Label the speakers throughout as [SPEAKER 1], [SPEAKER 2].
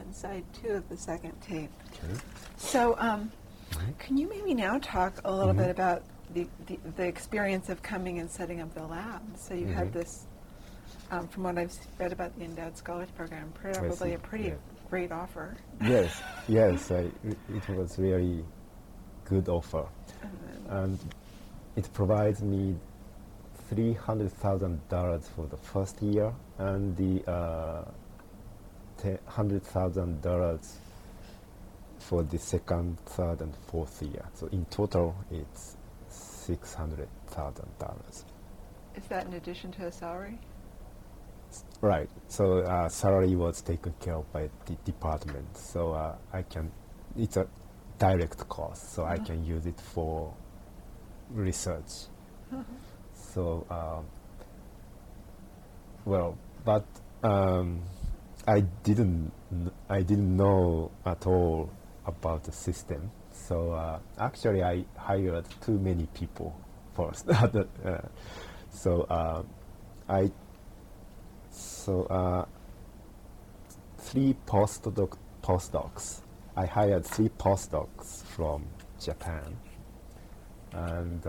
[SPEAKER 1] on side 2 of the second tape.
[SPEAKER 2] Okay.
[SPEAKER 1] So can you maybe now talk a little bit about the experience of coming and setting up the lab? So you had this, from what I've read about the Endowed Scholars Program, probably a pretty great offer.
[SPEAKER 2] Yes, it was really good offer. And it provides me $300,000 for the first year and the $100,000 for the second, third, and fourth year. So in total, it's $600,000.
[SPEAKER 1] Is that in addition to a salary?
[SPEAKER 2] Right. So salary was taken care of by the department. So it's a direct cost. So I can use it for research. So but I didn't know at all about the system. So actually, I hired too many people first. Three postdocs. I hired 3 postdocs from Japan, and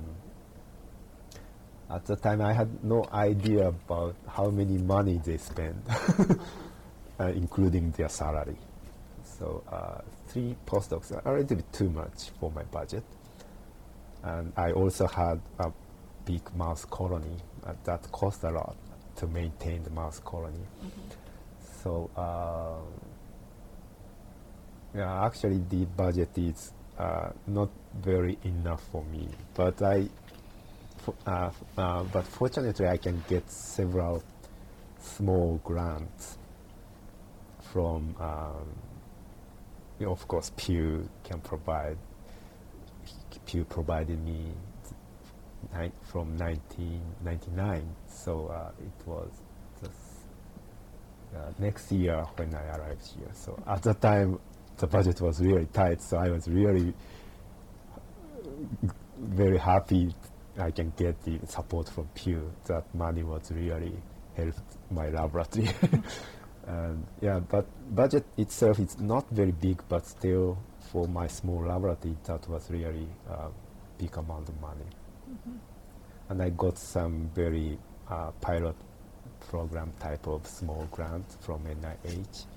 [SPEAKER 2] at the time I had no idea about how many money they spend, including their salary. So 3 postdocs are a little bit too much for my budget. And I also had a big mouse colony that cost a lot to maintain the mouse colony. So actually the budget is not very enough for me, but but fortunately I can get several small grants from, of course, Pew provided me from 1999, so it was next year when I arrived here. So at the time, the budget was really tight, so I was really very happy I can get the support from Pew. That money was really helped my laboratory. And but budget itself is not very big, but still for my small laboratory, that was really a big amount of money. And I got some very pilot program type of small grant from NIH,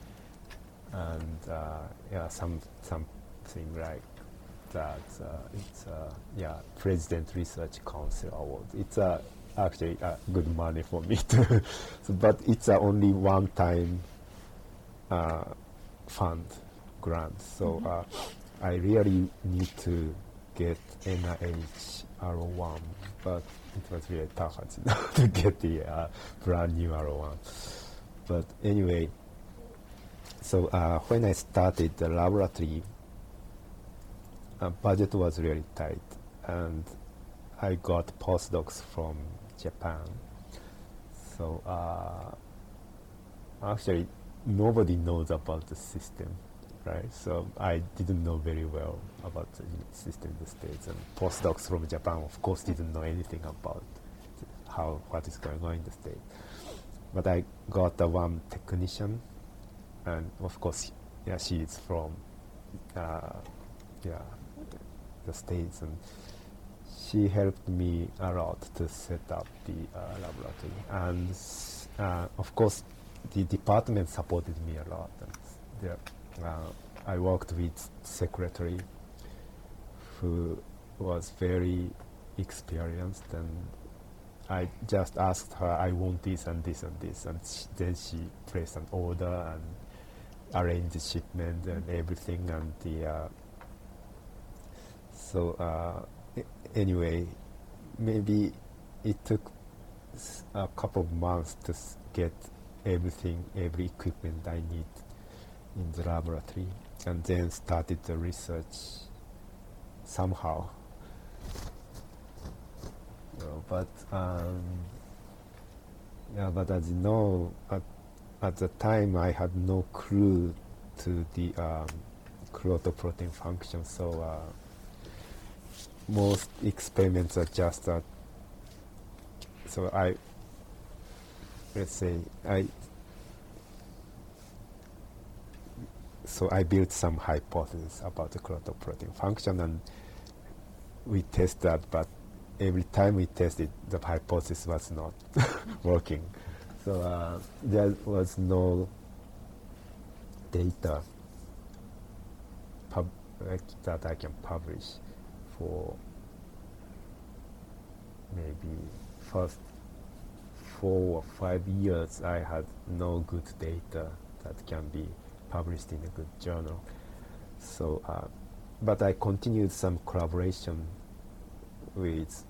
[SPEAKER 2] and something like that. It's President Research Council Award. It's actually good money for me too. But it's only one-time fund grant. So I really need to get NIH R01, but it was really tough to get the brand new R01. But anyway, so when I started the laboratory, budget was really tight, and I got postdocs from Japan. So actually, nobody knows about the system, right? So I didn't know very well about the system in the States, and postdocs from Japan, of course, didn't know anything about what is going on in the States. But I got one technician, and of course, she is from the States, and she helped me a lot to set up the laboratory. And of course, the department supported me a lot. And I worked with secretary who was very experienced, and I just asked her, I want this and this and this, and then she placed an order and arranged the shipment and everything. And anyway, maybe it took a couple of months to get every equipment I need in the laboratory, and then started the research somehow. But as you know, at the time I had no clue to the protein function, so most experiments are just so I so I built some hypothesis about the protein function, and we test that, but every time we tested, the hypothesis was not working. So there was no data that I can publish for maybe first 4 or 5 years. I had no good data that can be published in a good journal. So, but I continued some collaboration with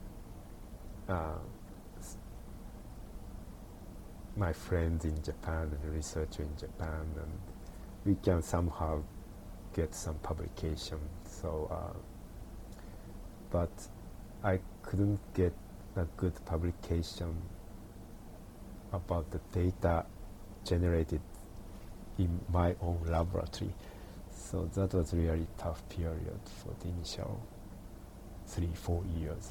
[SPEAKER 2] my friends in Japan and researcher in Japan, and we can somehow get some publication. So, but I couldn't get a good publication about the data generated in my own laboratory. So that was really tough period for the initial 3-4 years.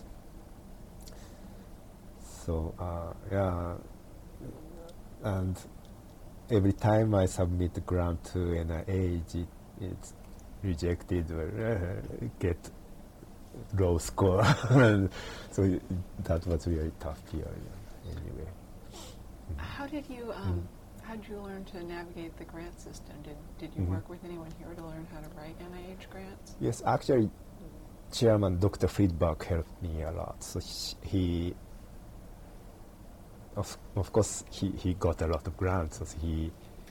[SPEAKER 2] So yeah, and every time I submit the grant to NIH, it's rejected or get low score. So that was really tough period anyway.
[SPEAKER 1] How did you learn to navigate the grant system? Did you work with anyone here to learn how to write NIH grants?
[SPEAKER 2] Yes, actually, Chairman Dr. Friedberg helped me a lot. So he of course, he got a lot of grants. So he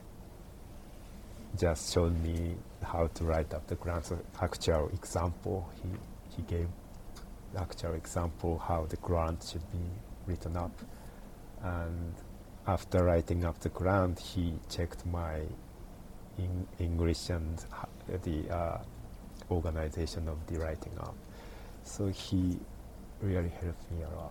[SPEAKER 2] just showed me how to write up the grants. So actual example, he gave actual example how the grant should be written up. And after writing up the grant, he checked my English and the organization of the writing up. So he really helped me a lot.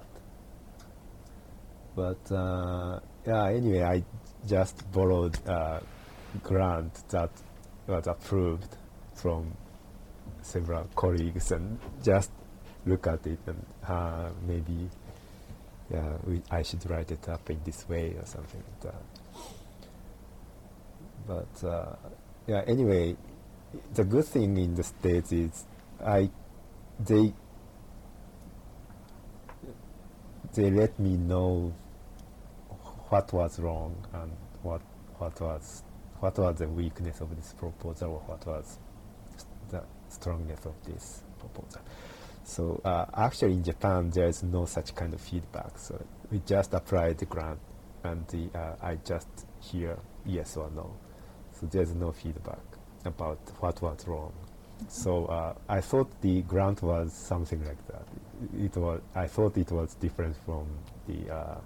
[SPEAKER 2] But yeah, anyway, I just borrowed a grant that was approved from several colleagues and just look at it and maybe I should write it up in this way or something like that. But yeah, anyway, the good thing in the States is they let me know what was wrong and what was the weakness of this proposal, or what was the strongness of this proposal. So actually in Japan there is no such kind of feedback. So we just applied the grant and I just hear yes or no. So there's no feedback about what was wrong. So I thought the grant was something like that. I thought it was different from the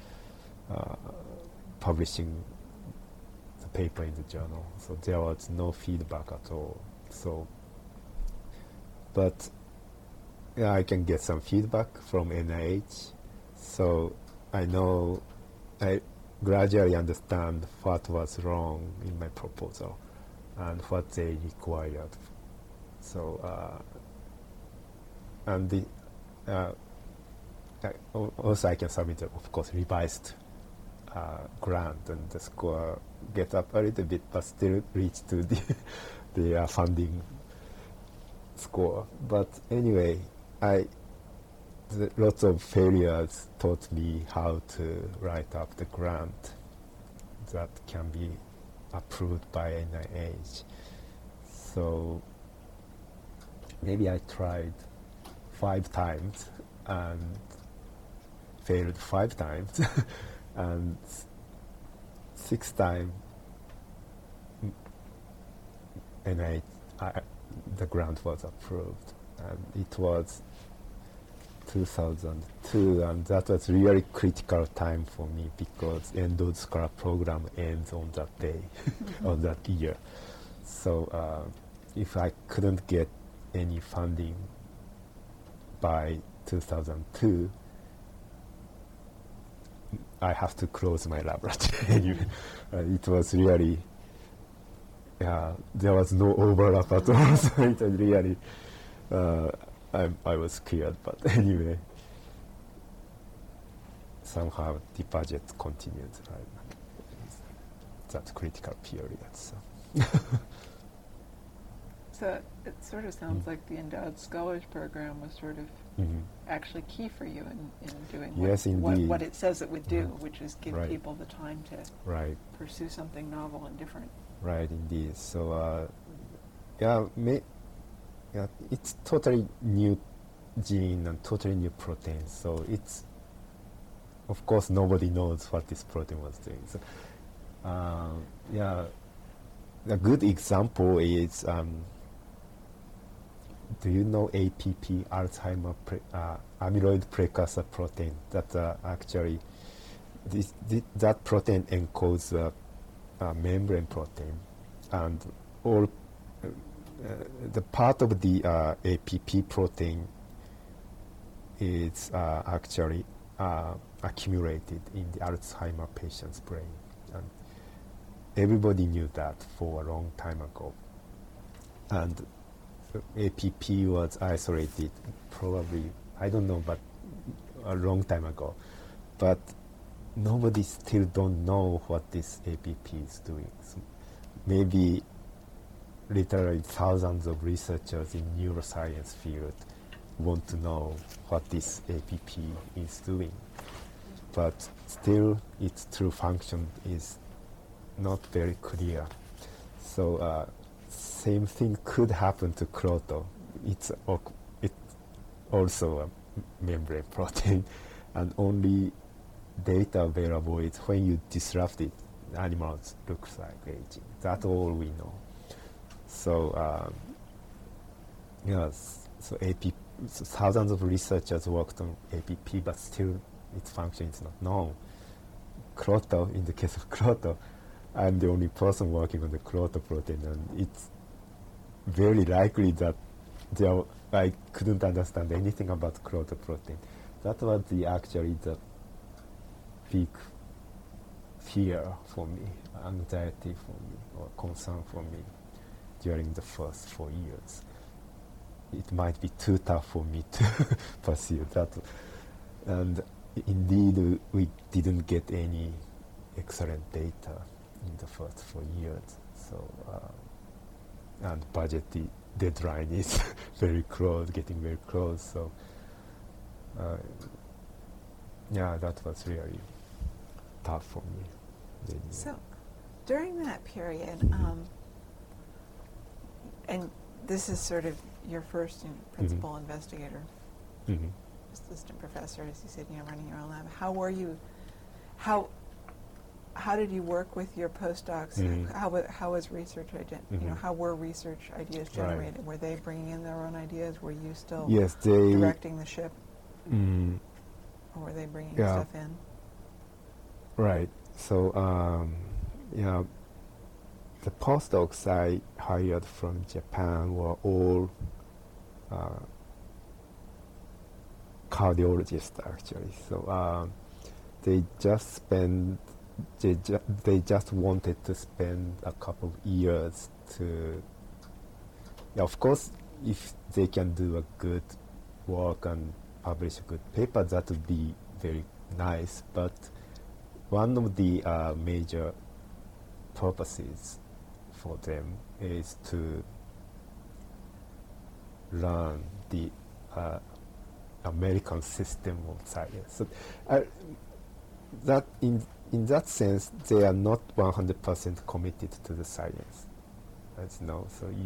[SPEAKER 2] publishing the paper in the journal. So there was no feedback at all. So, but yeah, I can get some feedback from NIH. So I gradually understand what was wrong in my proposal and what they required. So and also I can submit, of course, revised grant, and the score get up a little bit, but still reach to the funding score. But anyway, lots of failures taught me how to write up the grant that can be approved by NIH. So maybe I tried 5 times and failed 5 times, and 6th time the grant was approved, and it was 2002, and that was really critical time for me because Endo Scholar program ends on that day, on that year. So if I couldn't get any funding by 2002, I have to close my laboratory. It was really, there was no overlap at all, so it was really, I was scared, but anyway, somehow the budget continued, right? That critical period. So.
[SPEAKER 1] So it sort of sounds like the Endowed Scholars Program was sort of actually key for you in doing
[SPEAKER 2] Yes, indeed.
[SPEAKER 1] what it says it would do, which is give
[SPEAKER 2] Right.
[SPEAKER 1] people the time to
[SPEAKER 2] Right.
[SPEAKER 1] pursue something novel and different.
[SPEAKER 2] Right, indeed. So, it's totally new gene and totally new protein. So it's, of course, nobody knows what this protein was doing. So, a good example is, do you know APP, Alzheimer amyloid precursor protein? That actually, that protein encodes membrane protein, and all the part of the APP protein is actually accumulated in the Alzheimer patient's brain, and everybody knew that for a long time ago. And APP was isolated probably, I don't know, but a long time ago. But nobody still don't know what this APP is doing. So maybe literally thousands of researchers in neuroscience field want to know what this APP is doing. But still, its true function is not very clear. So same thing could happen to Croto. It's also a membrane protein, and only data available is when you disrupt it, animals looks like aging. That's all we know. So so thousands of researchers worked on APP, but still its function is not known. Croto, in the case of Croto, I'm the only person working on the Croto protein, and it's very likely that I couldn't understand anything about Croto protein. That was actually the big fear for me, anxiety for me, or concern for me during the first 4 years. It might be too tough for me to pursue that. And indeed, we didn't get any excellent data in the first 4 years. So, and budget deadline is very close, getting very close. So, that was really tough for me.
[SPEAKER 1] So, during that period, and this is sort of your first principal investigator, assistant professor, as you said, running your own lab. How were you? How did you work with your postdocs? How was research? How were research ideas generated? Right. Were they bringing in their own ideas? Were you still directing the ship? Or were they bringing stuff in?
[SPEAKER 2] Right. So, the postdocs I hired from Japan were all cardiologists, actually. So they just wanted to spend a couple of years to. Of course, if they can do a good work and publish a good paper, that would be very nice. But one of the major purposes for them is to learn the American system of science. So that in that sense, they are not 100% committed to the science, as you know. So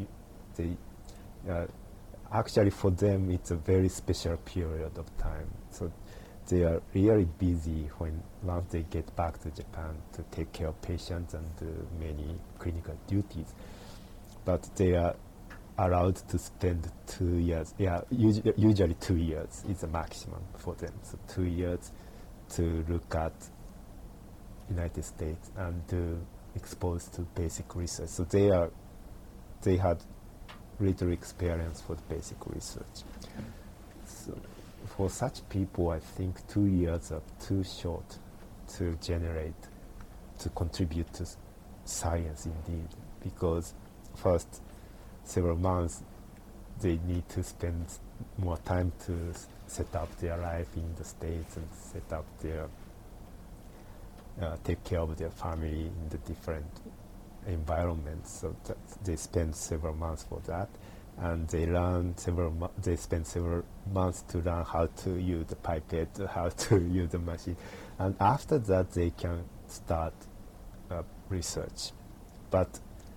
[SPEAKER 2] actually, for them, it's a very special period of time. So they are really busy once they get back to Japan to take care of patients and do many clinical duties. But they are allowed to spend 2 years. Usually 2 years is the maximum for them. So 2 years to look at United States and to expose to basic research. So they had little experience for the basic research. So for such people, I think 2 years are too short to contribute to science indeed, because first several months they need to spend more time to set up their life in the States and set up take care of their family in the different environment. So they spend several months for that, and they they spend several months to learn how to use the pipette, how to use the machine, and after that they can start research. But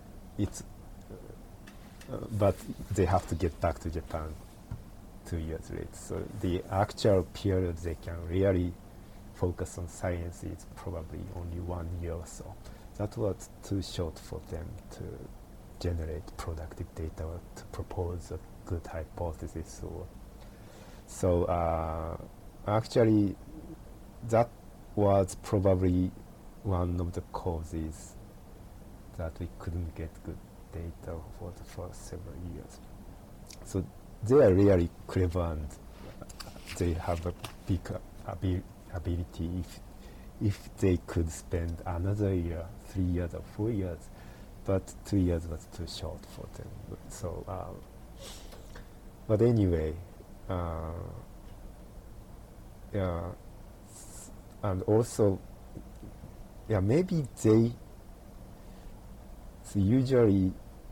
[SPEAKER 2] but they have to get back to Japan 2 years later. So the actual period they can really focus on science is probably only 1 year or so. That was too short for them to generate productive data or to propose a good hypothesis. So actually, that was probably one of the causes that we couldn't get good data for the first several years. So they are really clever and they have a big ability. If they could spend another year, 3 years or 4 years, but 2 years was too short for them. So, but anyway, yeah, and also, yeah, maybe they. So usually,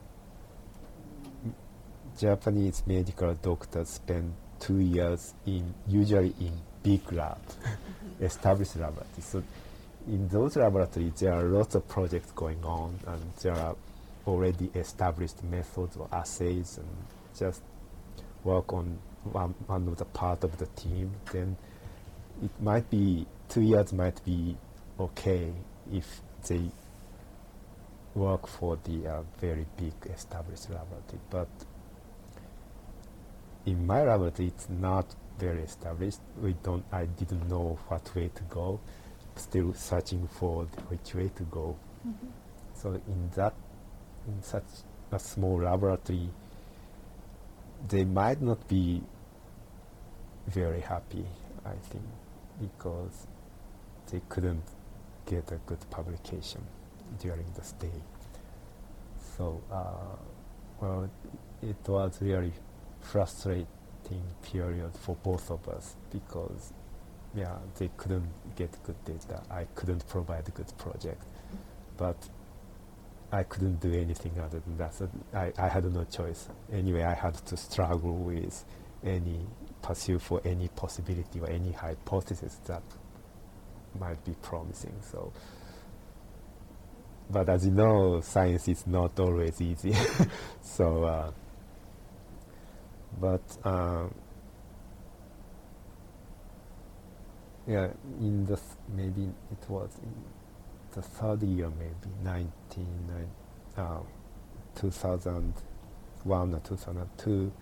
[SPEAKER 2] Japanese medical doctors spend 2 years usually in big lab, established laboratories. So in those laboratories, there are lots of projects going on, and there are already established methods or assays, and just work on one of the part of the team. Then it might be 2 years might be okay if they work for the very big established laboratory. But in my laboratory, it's not very established. I didn't know what way to go. Still searching for which way to go. Mm-hmm. So in such a small laboratory, they might not be very happy, I think, because they couldn't get a good publication during the stay. So, well, it was really frustrating period for both of us because, yeah, they couldn't get good data. I couldn't provide a good project, but I couldn't do anything other than that. So I had no choice. Anyway, I had to struggle with pursue for any possibility or any hypothesis that might be promising. So, but as you know, science is not always easy. So, yeah, maybe it was in the third year, maybe 2001 or 2002.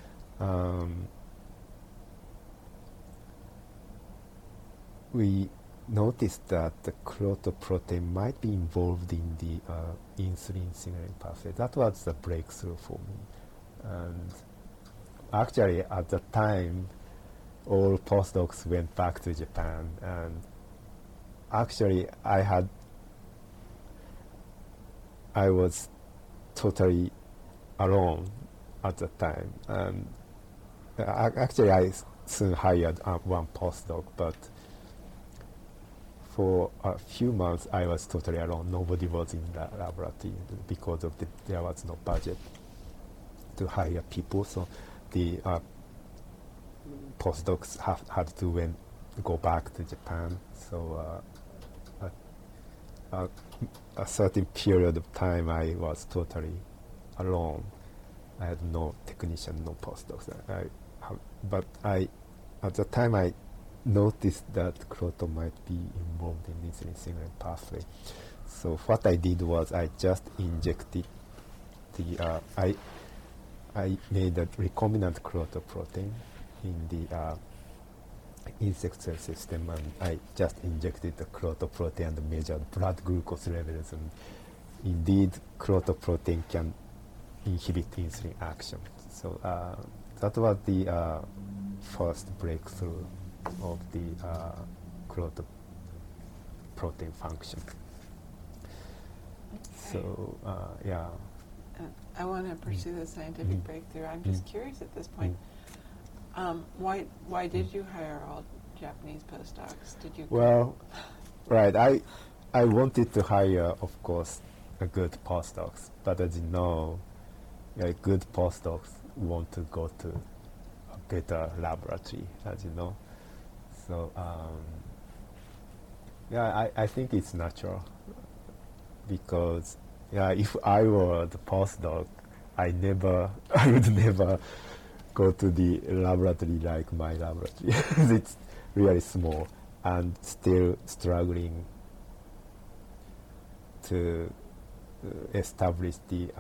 [SPEAKER 2] We noticed that the protein might be involved in the insulin signaling pathway. That was the breakthrough for me. And actually, at the time, all postdocs went back to Japan, and actually, I was totally alone at the time. And actually, I soon hired one postdoc, but for a few months, I was totally alone. Nobody was in the laboratory because there was no budget to hire people. So the postdocs had to go back to Japan. So a certain period of time, I was totally alone. I had no technician, no postdocs. But at the time, I noticed that Croton might be involved in insulin signaling pathway. So what I did was I just injected I made a recombinant protein in the insect cell system, and I just injected the protein and measured blood glucose levels, and indeed protein can inhibit insulin action. So that was the first breakthrough of the protein function.
[SPEAKER 1] Okay.
[SPEAKER 2] So yeah.
[SPEAKER 1] I want to pursue the scientific breakthrough. I'm just curious at this point. Why did you hire all Japanese postdocs? Did you?
[SPEAKER 2] Well, right. I wanted to hire, of course, a good postdocs. But as you know, good postdocs want to go to a better laboratory, as you know. So I think it's natural because if I were the postdoc, I would never go to the laboratory like my laboratory. It's really small and still struggling to establish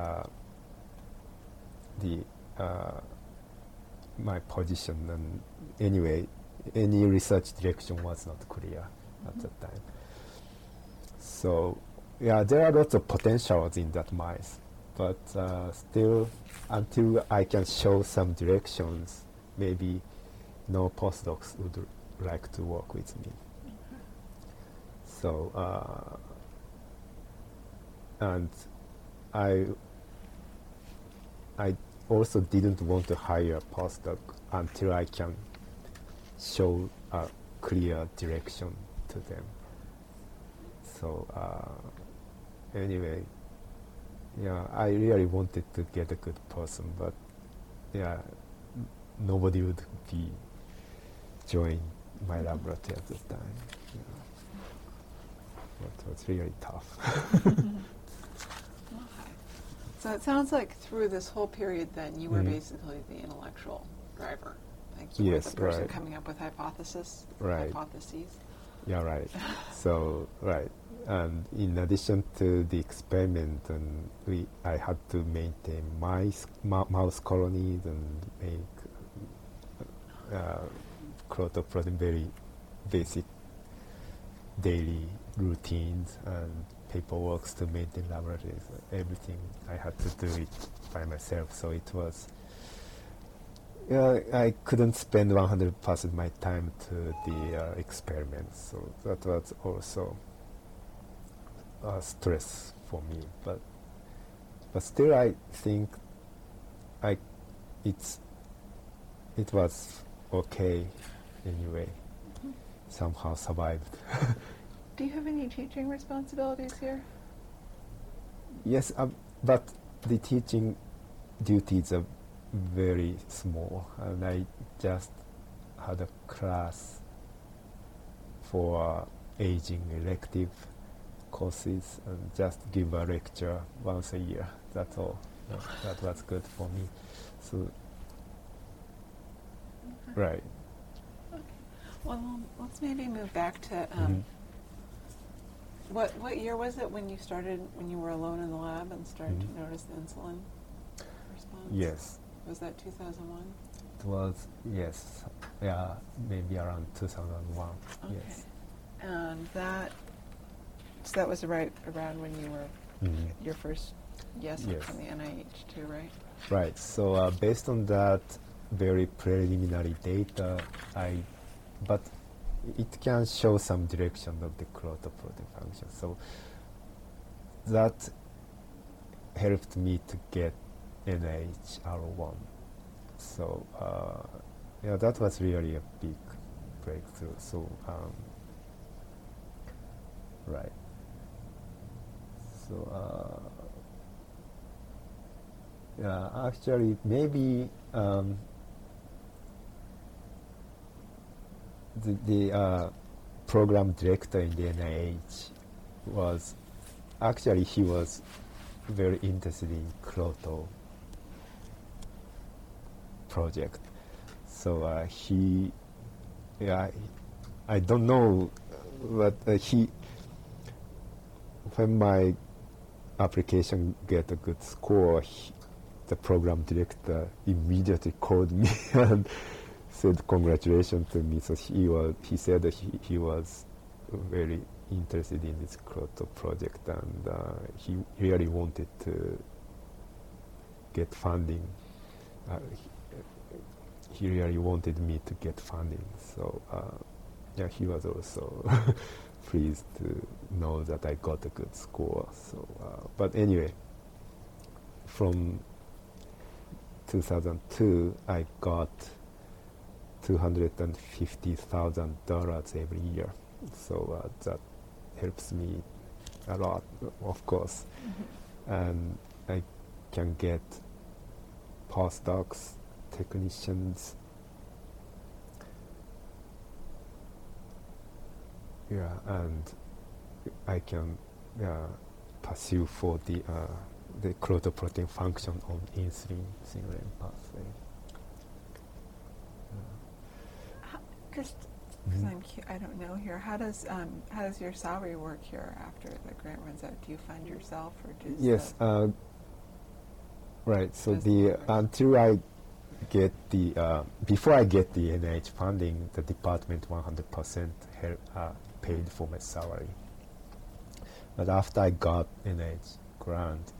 [SPEAKER 2] my position. And anyway, any research direction was not clear at that time. So there are lots of potentials in that mice, but still, until I can show some directions, maybe no postdocs would like to work with me. So, and I also didn't want to hire a postdoc until I can show a clear direction to them. So anyway, I really wanted to get a good person, but nobody would be join my laboratory at the time. It was really tough.
[SPEAKER 1] Okay. So it sounds like through this whole period then you were basically the intellectual driver. Like you were the person coming up with hypotheses.
[SPEAKER 2] Yeah, right. So, and in addition to the experiment, and I had to maintain mouse colonies and make protein, very basic daily routines and paperwork to maintain laboratories. Everything I had to do it by myself. So it was. I couldn't spend 100% of my time to the experiments, so that was also a stress for me. But still, I think it was okay anyway. Somehow survived.
[SPEAKER 1] Do you have any teaching responsibilities here?
[SPEAKER 2] Yes, but the teaching duties are very small, and I just had a class for aging elective courses and just give a lecture once a year. That's all. That was good for me. So, right.
[SPEAKER 1] Okay. Well, let's maybe move back to what year was it when you were alone in the lab and started to notice the insulin response?
[SPEAKER 2] Yes.
[SPEAKER 1] Was that 2001?
[SPEAKER 2] It was, yes. Yeah, maybe around 2001.
[SPEAKER 1] Okay.
[SPEAKER 2] Yes.
[SPEAKER 1] And that was right around when you were your first yes from the NIH too, right?
[SPEAKER 2] Right. So based on that very preliminary data, but it can show some direction of the protein function. So that helped me to get NHR1. So that was really a big breakthrough. So right. So actually maybe the program director in the NIH he was very interested in Kroto project. So I don't know, but when my application get a good score, the program director immediately called me and said congratulations to me. So he said that he was very interested in this Kroto project, and he really wanted to get funding. He really wanted me to get funding. So he was also pleased to know that I got a good score. So, but anyway, from 2002, I got $250,000 every year. So that helps me a lot, of course. And I can get postdocs, technicians. Yeah, and I can pursue for the protein function on insulin signaling pathway.
[SPEAKER 1] Just because I don't know here, how does your salary work here after the grant runs out? Do you fund yourself, or does
[SPEAKER 2] yes, right. So until I get the before I get the NIH funding, the department 100% paid for my salary. But after I got NIH grant,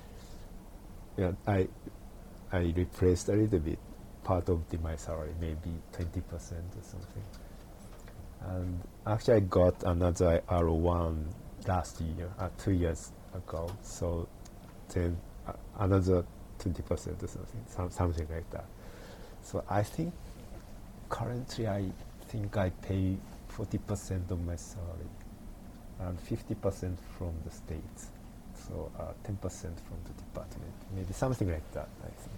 [SPEAKER 2] I replaced a little bit part of my salary, maybe 20% or something. And actually I got another R1 last year, 2 years ago. So then another 20% or something like that. So I think currently I pay 40% of my salary and 50% from the states. So 10% from the department, maybe something like that, I think.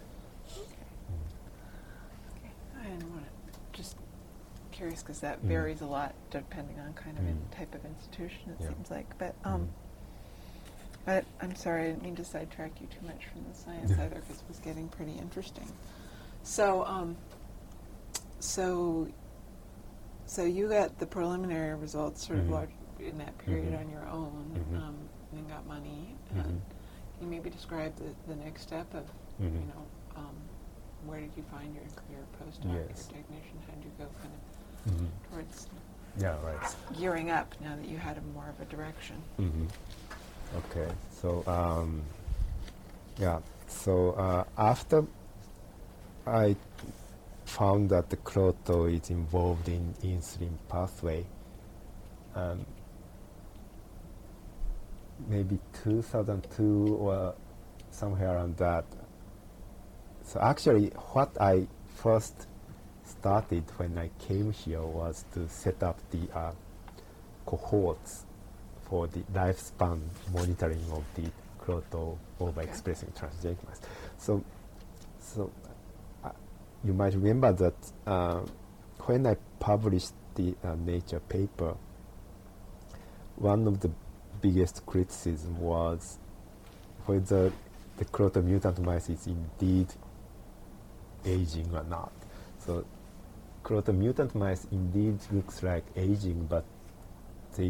[SPEAKER 1] I didn't want to, just curious because that varies a lot depending on kind of type of institution, it seems like. But I'm sorry, I didn't mean to sidetrack you too much from the science either, because it was getting pretty interesting. So, so you got the preliminary results sort of large in that period on your own, and got money. Can you maybe describe the next step of, where did you find your postdoc, your technician? How did you go kind of towards gearing up now that you had more of a direction?
[SPEAKER 2] Okay, so after I found that the Kroto is involved in insulin pathway, maybe 2002 or somewhere around that. So actually what I first started when I came here was to set up the cohorts for the lifespan monitoring of the Kroto overexpressing transgenic mice. So you might remember that when I published the Nature paper, one of the biggest criticism was whether the Kroto mutant mice is indeed aging or not. So Kroto mutant mice indeed looks like aging, but they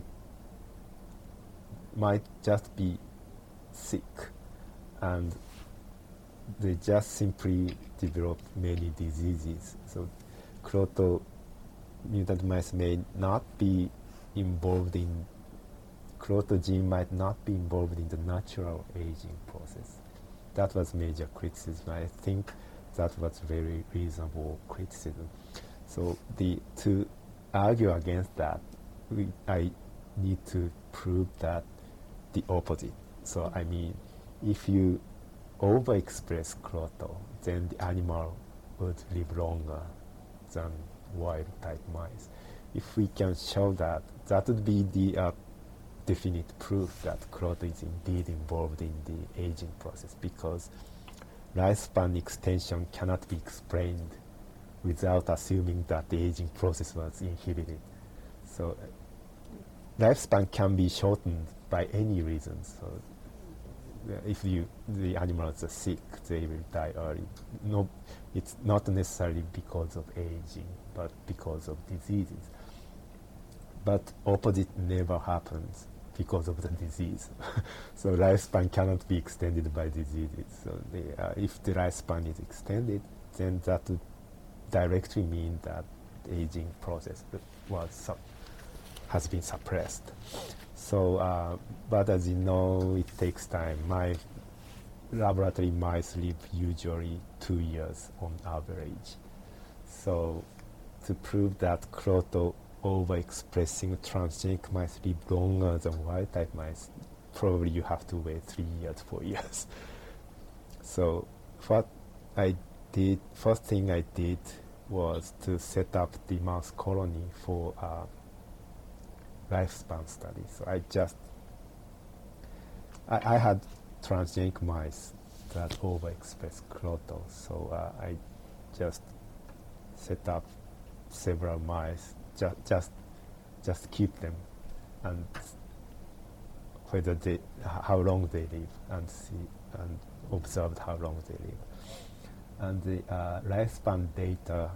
[SPEAKER 2] might just be sick, and they just simply develop many diseases. So Kroto mutant mice may not be involved in, Kroto gene might not be involved in the natural aging process. That was major criticism. I think that was very reasonable criticism. So to argue against that, I need to prove that the opposite. So I mean, if you overexpress Kroto, then the animal would live longer than wild type mice. If we can show that, that would be the definite proof that Kroto is indeed involved in the aging process, because lifespan extension cannot be explained without assuming that the aging process was inhibited. So lifespan can be shortened by any reason. So if the animals are sick, they will die early. No, it's not necessarily because of aging, but because of diseases. But opposite never happens because of the disease. So lifespan cannot be extended by diseases. So if the lifespan is extended, then that would directly mean that the aging process has been suppressed. So, but as you know, it takes time. My laboratory mice live usually 2 years on average. So to prove that Kroto overexpressing transgenic mice live longer than wild type mice, probably you have to wait 3 years, 4 years. So what I did, first thing I did was to set up the mouse colony for lifespan study. So I just I had transgenic mice that overexpress Croto, so I just set up several mice, just keep them, and whether how long they live, and see and observed how long they live. And the lifespan data,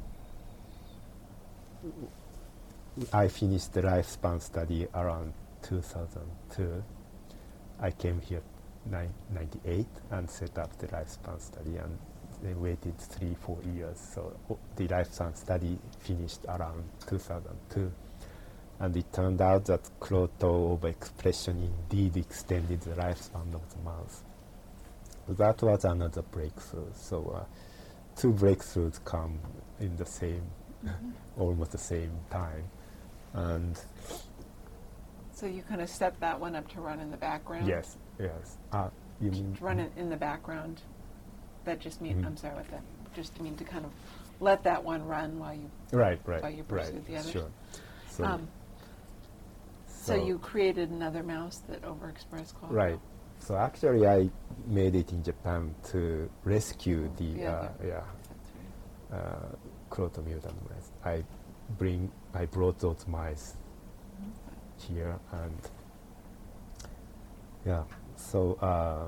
[SPEAKER 2] I finished the lifespan study around 2002. I came here 98 and set up the lifespan study, and they waited 3-4 years. So the lifespan study finished around 2002. And it turned out that Croto overexpression indeed extended the lifespan of the mouse. That was another breakthrough. So 2 breakthroughs come in the same, almost the same time. And
[SPEAKER 1] so you kind of set that one up to run in the background?
[SPEAKER 2] yes. You mean
[SPEAKER 1] to run it in the background? That just means, I'm sorry, what that just mean to kind of let that one run while you while you pursue the others?
[SPEAKER 2] Sure.
[SPEAKER 1] So you created another mouse that overexpressed Croto?
[SPEAKER 2] Right. So actually, I made it in Japan to rescue the Croto mutant mice. I brought those mice here, and so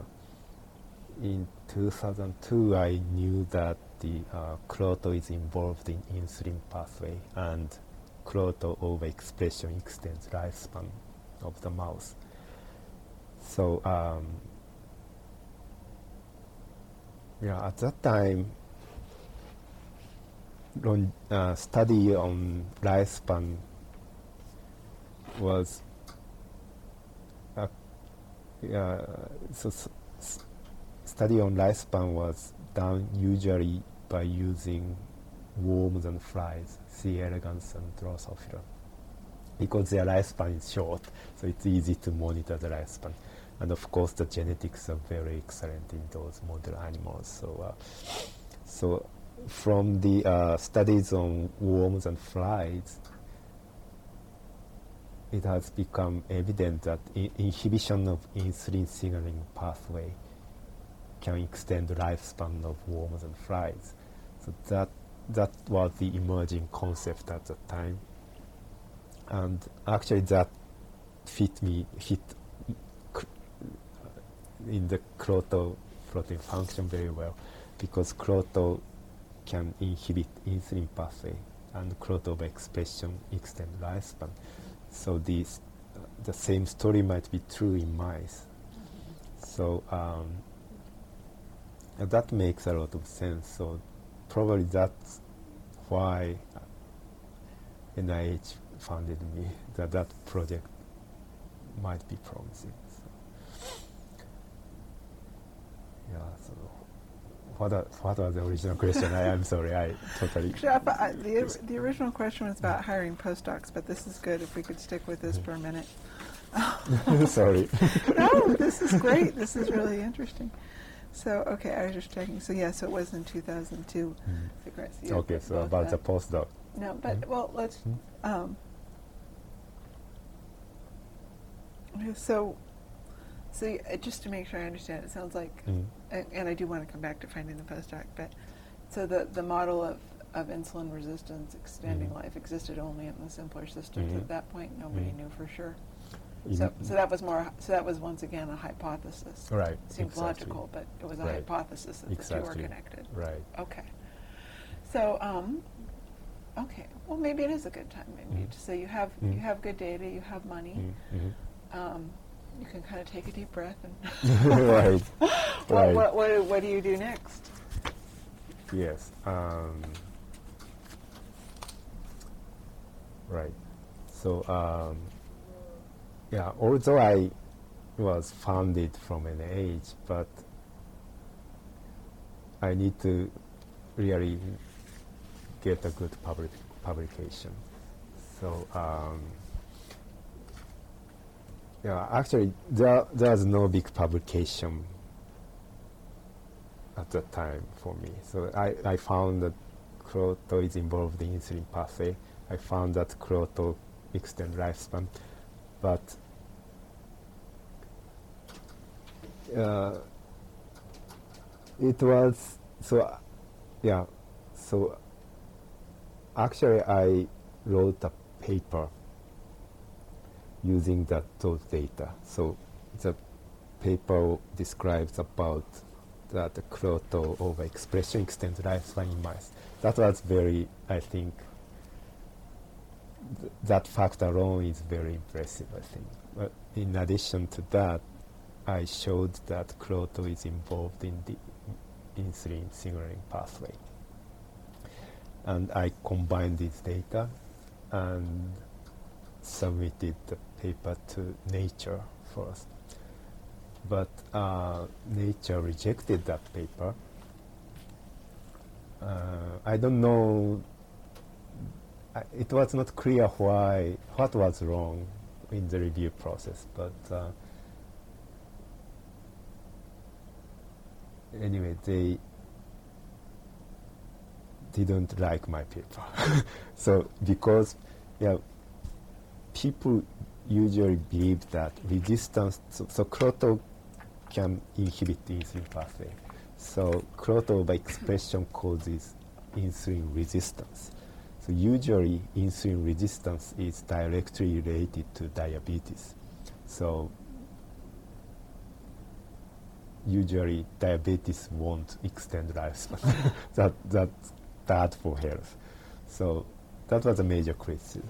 [SPEAKER 2] in 2002, I knew that the Croto is involved in insulin pathway, and Croto overexpression extends lifespan of the mouse. So at that time, study on lifespan was study on lifespan was done usually by using worms and flies, C. elegans and Drosophila, because their lifespan is short, so it's easy to monitor the lifespan. And of course, the genetics are very excellent in those model animals. So from the studies on worms and flies, it has become evident that inhibition of insulin signaling pathway can extend the lifespan of worms and flies. So that was the emerging concept at the time, and actually that fit in the Croto protein function very well, because Croto can inhibit insulin pathway, and Croto overexpression extend lifespan. So the same story might be true in mice. So that makes a lot of sense. So probably that's why NIH funded me, that project might be promising. So what was the original question? I am sorry, I totally...
[SPEAKER 1] Jeff, the original question was about hiring postdocs, but this is good if we could stick with this for a minute.
[SPEAKER 2] Sorry.
[SPEAKER 1] No, this is great. This is really interesting. So, okay, I was just checking. So, so it was in 2002.
[SPEAKER 2] Okay, so about the postdoc.
[SPEAKER 1] No, but, well, let's... So just to make sure I understand, it sounds like, and I do want to come back to finding the postdoc, but so the model of insulin resistance extending life existed only in the simpler systems at that point. Nobody knew for sure. So that was once again a hypothesis.
[SPEAKER 2] Right.
[SPEAKER 1] Seems logical, but it was a hypothesis that the two were connected.
[SPEAKER 2] Right.
[SPEAKER 1] Okay. So okay. Well, maybe it is a good time. Maybe to say you have good data, you have money. You can kind of take a deep breath and
[SPEAKER 2] right.
[SPEAKER 1] What do you do next?
[SPEAKER 2] Yes. Right. So although I was founded from NIH, but I need to really get a good publication. So actually there's no big publication at that time for me. So I found that Croto is involved in insulin pathway. I found that Croto extends lifespan, but it was so. Yeah, so actually, I wrote a paper using those data. So the paper describes about that the Croto overexpression extends lifespan in mice. That was very, I think, that fact alone is very impressive, I think. But in addition to that, I showed that Croto is involved in the insulin signaling pathway. And I combined this data and submitted the paper to Nature first. But Nature rejected that paper. I don't know, it was not clear what was wrong in the review process, but anyway, they didn't like my paper. So because people usually believe that resistance, so Croto can inhibit the insulin pathway. So Croto overexpression causes insulin resistance. So usually insulin resistance is directly related to diabetes. So usually diabetes won't extend lifespan. That's bad for health. So that was a major criticism.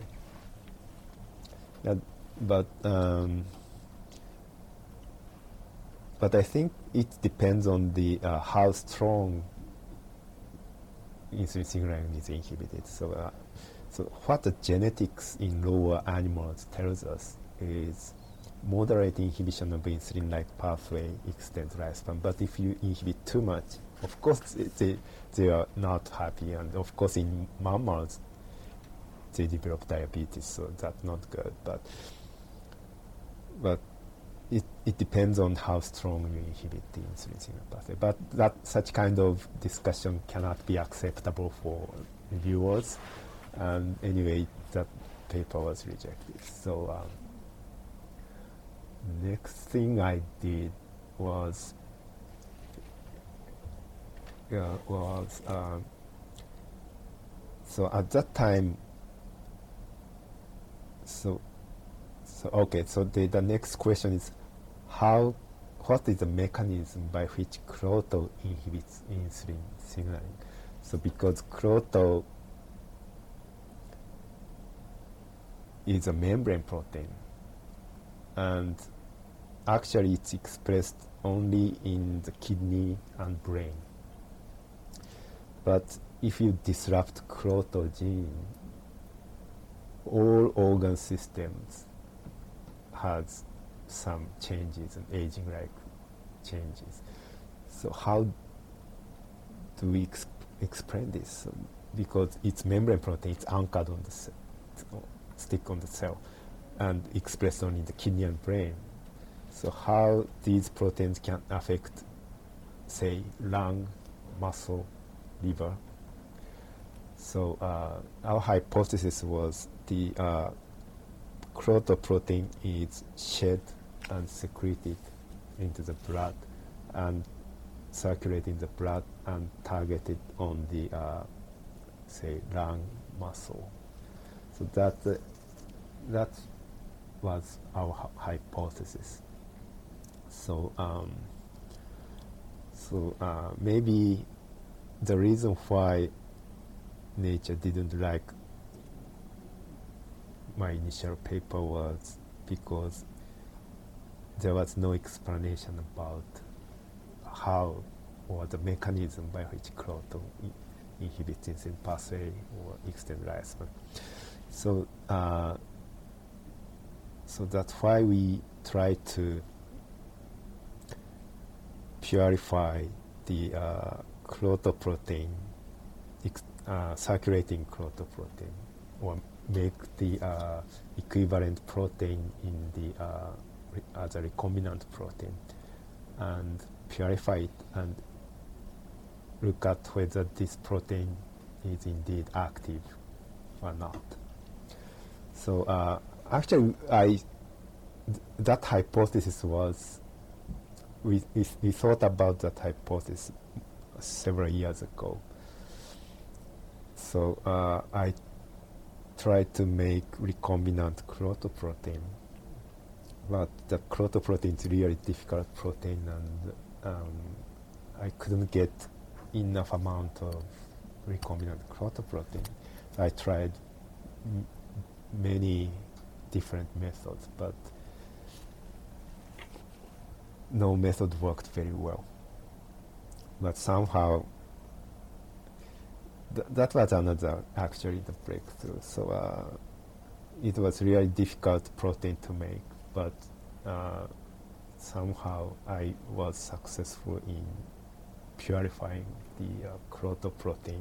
[SPEAKER 2] But I think it depends on the how strong insulin signaling is inhibited. So what the genetics in lower animals tells us is moderate inhibition of insulin-like pathway extends lifespan. But if you inhibit too much, of course they are not happy, and of course in mammals they develop diabetes, so that's not good. But it depends on how strong you inhibit the insulin signaling pathway. But such kind of discussion cannot be acceptable for reviewers. And anyway, that paper was rejected. So next thing I did was so at that time. So the next question is what is the mechanism by which Croto inhibits insulin signaling? So because Croto is a membrane protein, and actually it's expressed only in the kidney and brain. But if you disrupt Croto gene, all organ systems has some changes and aging-like changes. So how do we explain this? So because it's membrane protein, it's anchored on the cell, stick on the cell, and expressed only in the kidney and brain. So how these proteins can affect, say, lung, muscle, liver. So our hypothesis was the Croto protein is shed and secreted into the blood and circulated in the blood and targeted on the, say, lung muscle. So that was our hypothesis. So maybe the reason why Nature didn't like my initial paper was because there was no explanation about how or the mechanism by which Croto inhibits insulin pathway or extends lifespan. So that's why we try to purify the Croto protein, circulating Croto protein, or make the equivalent protein in the as a recombinant protein, and purify it and look at whether this protein is indeed active or not. So actually, that hypothesis was we thought about that hypothesis several years ago. So I tried to make recombinant protein, but the protein is really difficult protein, and I couldn't get enough amount of recombinant protein. So I tried many different methods, but no method worked very well. But somehow that was another actually the breakthrough. So it was really difficult protein to make, but somehow I was successful in purifying the protein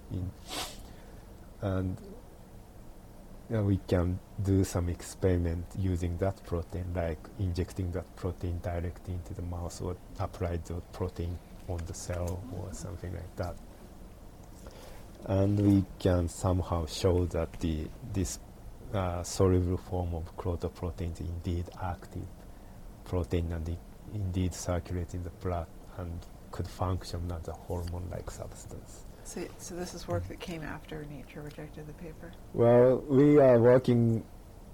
[SPEAKER 2] and we can do some experiment using that protein, like injecting that protein directly into the mouse or apply the protein on the cell or something like that. And we can somehow show that this soluble form of protein is indeed active protein and indeed circulates in the blood and could function as a hormone-like substance.
[SPEAKER 1] So this is work that came after Nature rejected the paper?
[SPEAKER 2] Well, we are working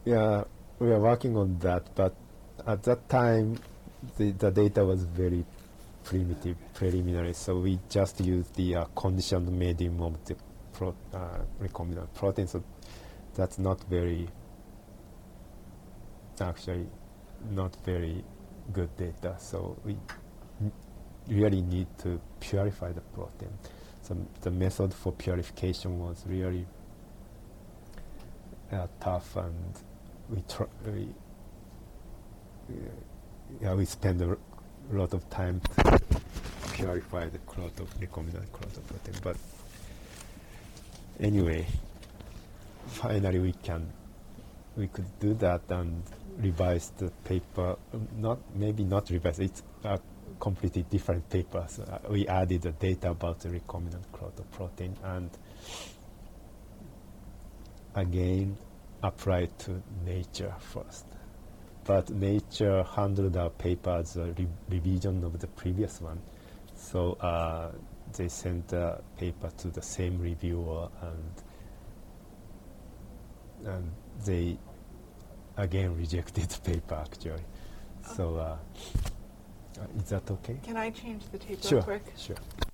[SPEAKER 2] on that, but at that time the data was very preliminary, so we just used the conditioned medium of the recombinant protein, so that's not very good data, so we really need to purify the protein. So the method for purification was really tough, and we spend a lot of time to purify the recombinant protein. But anyway, finally we could do that and revise the paper. Maybe not revise. It's a completely different paper. So we added the data about the recombinant protein and again applied to Nature first. But Nature handled our paper as a revision of the previous one. So they sent the paper to the same reviewer, and they again rejected the paper actually. So is that okay?
[SPEAKER 1] Can I change the tape
[SPEAKER 2] Sure,
[SPEAKER 1] real quick?
[SPEAKER 2] sure.